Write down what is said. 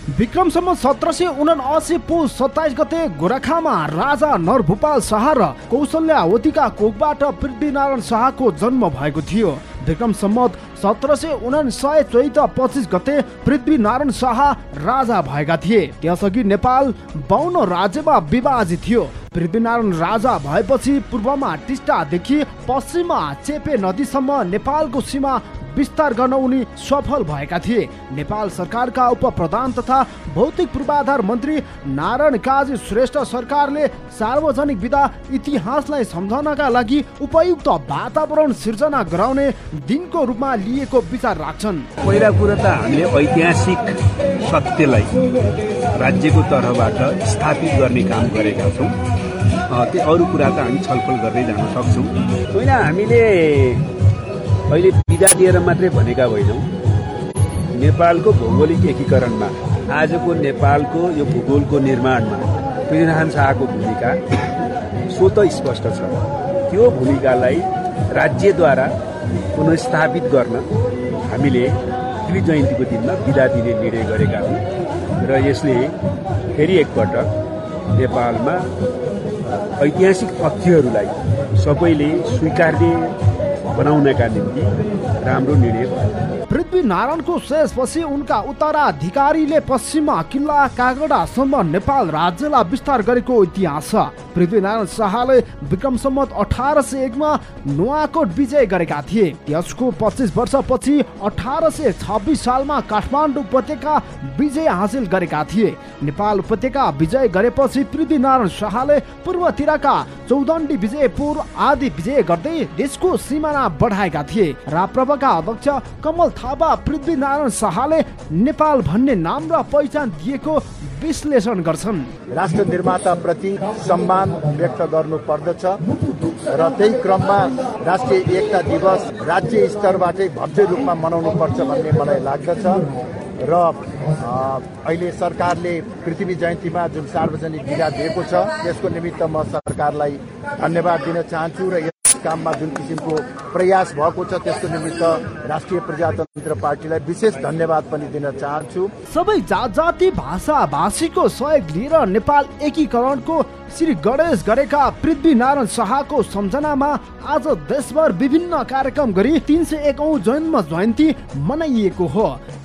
विक्रम सम्वत 1779 पुस 27 गते गोरखामा राजा नरभूपाल शाह र कौशल्यावतीका कोखबाट पृथ्वीनारायण शाहको जन्म भएको थियो। विक्रम सम्वत 1759 चैत 25 गते पृथ्वीनारायण शाह राजा भएका थिए। त्यसअघि नेपाल 52 राज्यमा विभाजित थियो। पृथ्वीनारायण राजा भएपछि पूर्वमा टिस्टादेखि पश्चिममा चेपे नदीसम्म नेपालको सीमा विस्तार गर्न उनी सफल भएका थिए। नेपाल सरकारका उप प्रधान तथा भौतिक पूर्वाधार मन्त्री नारायण काजी श्रेष्ठ सरकारले सार्वजनिक विधा इतिहासलाई सम्झनका लागि उपयुक्त वातावरण सिर्जना गराउने दिनको रूपमा लिएको विचार राख्छन्। पहिला कुरा त हामीले ऐतिहासिक सत्यलाई राज्यको तर्फबाट स्थापित गर्ने काम गरेका छौँ। त्यो अरू कुरा त हामी छलफल गर्दै जान सक्छौँ। पहिला हामीले अहिले विधा दिएर मात्रै भनेका होइनौँ। नेपालको भौगोलिक एकीकरणमा आजको नेपालको यो भूगोलको निर्माणमा पृथ्वीनारायण शाहको भूमिका स्वतः स्पष्ट छ। त्यो भूमिकालाई राज्यद्वारा पुनर्स्थापित गर्न हामीले पृथ्वी जयन्तीको दिनमा विधा दिने निर्णय गरेका हौँ र यसले फेरि एकपटक नेपालमा ऐतिहासिक तथ्यहरूलाई सबैले स्वीकार्य बनाउनका निम्ति राम्रो निर्णय भयो। पृथ्वीनारायणको शेषपछि उनका उत्तराधिकारीले पश्चिममा किल्ला कागडासम्म नेपाल राज्यलाई विस्तार गरेको इतिहास छ। पृथ्वीनारायण शाहले विक्रम सम्वत 1801 मा नुवाकोट विजय गरेका थिए। त्यसको 25 वर्षपछि 1826 सालमा काठमाडौँ उपत्यका विजय हासिल गरेका थिए। नेपाल उपत्यका विजय गरेपछि पृथ्वीनारायण शाहले पूर्वतिरका चौदण्डी विजयपुर आदि विजय गर्दै देशको सिमाना बढाएका थिए। राप्रपाका अध्यक्ष कमल थापा पृथ्वीनारायण शाहले नेपाल भन्ने नाम र पहिचान दिएको विश्लेषण गर्छन्। राष्ट्र निर्माता प्रति सम्मान व्यक्त गर्नु पर्दछ र त्यही क्रममा राष्ट्रिय एकता दिवस राज्य स्तरबाटै भव्य रूपमा मनाउनु पर्छ भन्ने मलाई लाग्दछ र अहिले सरकारले पृथ्वी जयन्तीमा जुन सार्वजनिक विधा दिएको छ त्यसको निमित्त म सरकारलाई धन्यवाद दिन चाहन्छु र काममा जुन किसिमको प्रयास भएको छ त्यसको निमित्त राष्ट्रिय प्रजातन्त्र पार्टीलाई विशेष धन्यवाद पनि दिन चाहन्छु। सबै जात जाति भाषा भाषीको सहयोग लिएर नेपाल एकीकरणको श्री गणेश गरेका पृथ्वीनारायण शाहको सम्झनामा आज देशभर विभिन्न कार्यक्रम गरी 301औं जन्म जयन्ती मनाइएको हो।